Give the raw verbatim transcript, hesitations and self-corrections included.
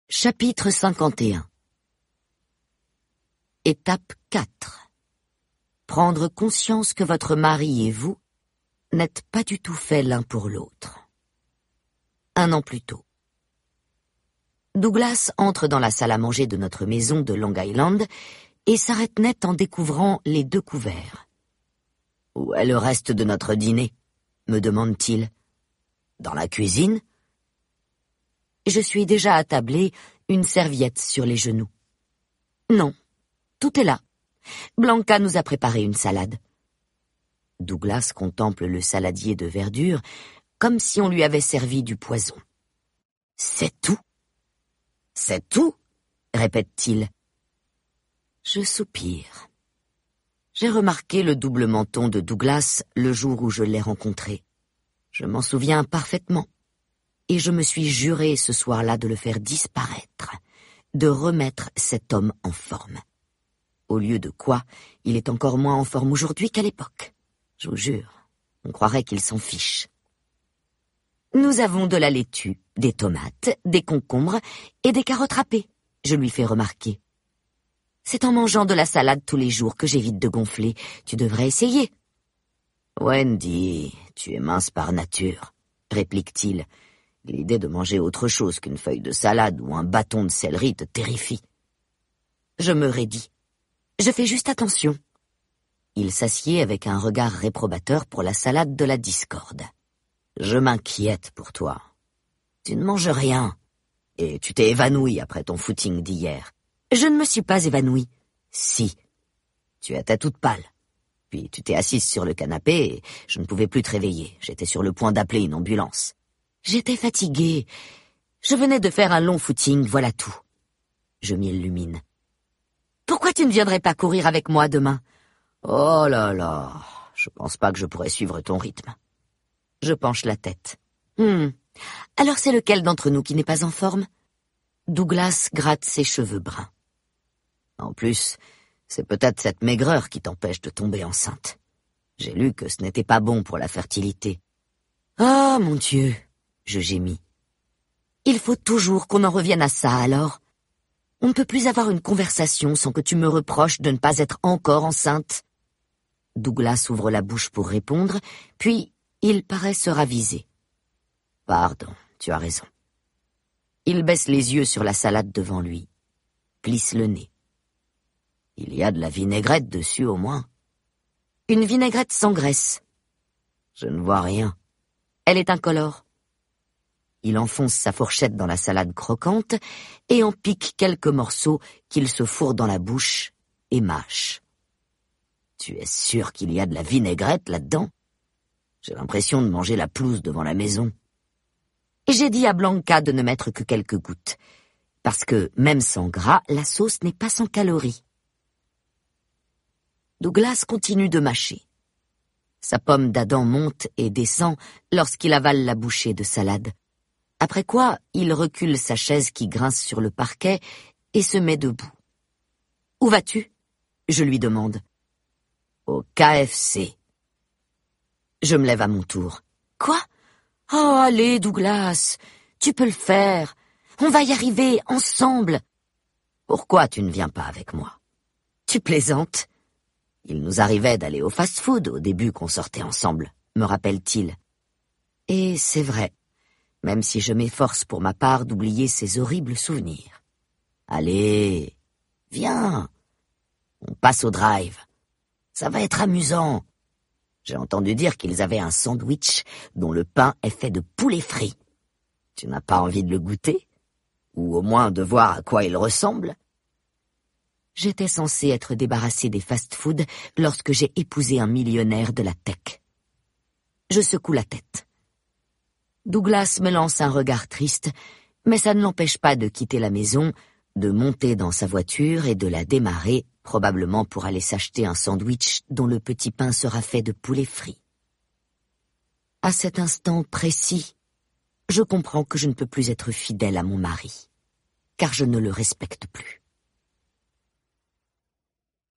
Chapitre cinquante et un. Étape quatre. Prendre conscience que votre mari et vous n'êtes pas du tout faits l'un pour l'autre. Un an plus tôt. Douglas entre dans la salle à manger de notre maison de Long Island et s'arrête net en découvrant les deux couverts. « Où est le reste de notre dîner ?» me demande-t-il. « Dans la cuisine ?» Je suis déjà attablé, une serviette sur les genoux. Non, tout est là. Blanca nous a préparé une salade. Douglas contemple le saladier de verdure comme si on lui avait servi du poison. C'est tout? C'est tout? Répète-t-il. Je soupire. J'ai remarqué le double menton de Douglas le jour où je l'ai rencontré. Je m'en souviens parfaitement. Et je me suis juré ce soir-là de le faire disparaître, de remettre cet homme en forme. Au lieu de quoi, il est encore moins en forme aujourd'hui qu'à l'époque. Je vous jure, on croirait qu'il s'en fiche. Nous avons de la laitue, des tomates, des concombres et des carottes râpées, je lui fais remarquer. C'est en mangeant de la salade tous les jours que j'évite de gonfler. Tu devrais essayer. Wendy, tu es mince par nature, réplique-t-il. L'idée de manger autre chose qu'une feuille de salade ou un bâton de céleri te terrifie. Je me raidis. Je fais juste attention. Il s'assied avec un regard réprobateur pour la salade de la discorde. Je m'inquiète pour toi. Tu ne manges rien. Et tu t'es évanoui après ton footing d'hier. Je ne me suis pas évanouie. Si. Tu étais toute pâle. Puis tu t'es assise sur le canapé et je ne pouvais plus te réveiller. J'étais sur le point d'appeler une ambulance. J'étais fatiguée. Je venais de faire un long footing, voilà tout. Je m'illumine. Pourquoi tu ne viendrais pas courir avec moi demain? Oh là là, je pense pas que je pourrais suivre ton rythme. Je penche la tête. Hmm. Alors c'est lequel d'entre nous qui n'est pas en forme? Douglas gratte ses cheveux bruns. En plus, c'est peut-être cette maigreur qui t'empêche de tomber enceinte. J'ai lu que ce n'était pas bon pour la fertilité. Oh mon Dieu! Je gémis. Il faut toujours qu'on en revienne à ça, alors. On ne peut plus avoir une conversation sans que tu me reproches de ne pas être encore enceinte. Douglas ouvre la bouche pour répondre, puis il paraît se raviser. Pardon, tu as raison. Il baisse les yeux sur la salade devant lui, plisse le nez. Il y a de la vinaigrette dessus au moins. Une vinaigrette sans graisse. Je ne vois rien. Elle est incolore. Il enfonce sa fourchette dans la salade croquante et en pique quelques morceaux qu'il se fourre dans la bouche et mâche. Tu es sûr qu'il y a de la vinaigrette là-dedans? J'ai l'impression de manger la pelouse devant la maison. Et j'ai dit à Blanca de ne mettre que quelques gouttes, parce que, même sans gras, la sauce n'est pas sans calories. Douglas continue de mâcher. Sa pomme d'Adam monte et descend lorsqu'il avale la bouchée de salade. Après quoi, il recule sa chaise qui grince sur le parquet et se met debout. « Où vas-tu » je lui demande. « Au K F C. » Je me lève à mon tour. « Quoi ? Oh, allez, Douglas, tu peux le faire. On va y arriver, ensemble. » Pourquoi tu ne viens pas avec moi? Tu plaisantes? Il nous arrivait d'aller au fast-food au début qu'on sortait ensemble, me rappelle-t-il. Et c'est vrai. Même si je m'efforce pour ma part d'oublier ces horribles souvenirs. Allez, viens, on passe au drive. Ça va être amusant. J'ai entendu dire qu'ils avaient un sandwich dont le pain est fait de poulet frit. Tu n'as pas envie de le goûter? Ou au moins de voir à quoi il ressemble? J'étais censé être débarrassé des fast-foods lorsque j'ai épousé un millionnaire de la tech. Je secoue la tête. Douglas me lance un regard triste, mais ça ne l'empêche pas de quitter la maison, de monter dans sa voiture et de la démarrer, probablement pour aller s'acheter un sandwich dont le petit pain sera fait de poulet frit. À cet instant précis, je comprends que je ne peux plus être fidèle à mon mari, car je ne le respecte plus.